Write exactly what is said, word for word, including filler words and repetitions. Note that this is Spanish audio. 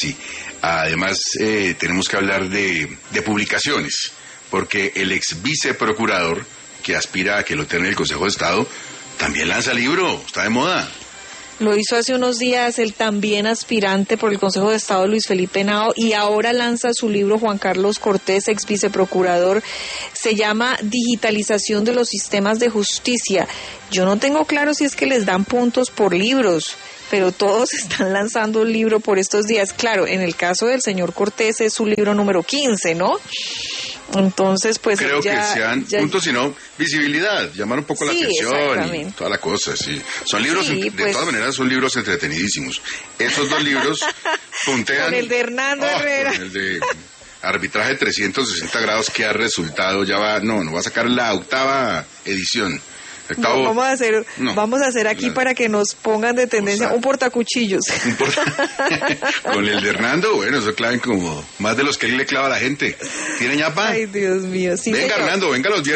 Sí, además eh, tenemos que hablar de, de publicaciones, porque el ex viceprocurador, que aspira a que lo tenga el Consejo de Estado, también lanza libro, está de moda. Lo hizo hace unos días el también aspirante por el Consejo de Estado, Luis Felipe Henao, y ahora lanza su libro Juan Carlos Cortés, ex viceprocurador. Se llama Digitalización de los Sistemas de Justicia. Yo no tengo claro si es que les dan puntos por libros, pero todos están lanzando un libro por estos días. Claro, en el caso del señor Cortés es su libro número quince, ¿no? Entonces, pues creo ya, que sean ya... puntos, sino visibilidad, llamar un poco sí, la atención y toda la cosa, sí. Son libros, sí, de pues... todas maneras, son libros entretenidísimos. Esos dos libros puntean... Con el de Hernando oh, Herrera. Con el de arbitraje trescientos sesenta grados, que ha resultado, ya va, no, no va a sacar la octava edición. Octavo, no, vamos a hacer, no, vamos a hacer aquí la, para que nos pongan de tendencia, o sea, un portacuchillos. Un porta... Con el de Hernando, bueno, eso claven como más de los que él le clava a la gente. ¿Tiene ñapa? Ay, Dios mío. Sí, venga, señor. Hernando, venga los viernes.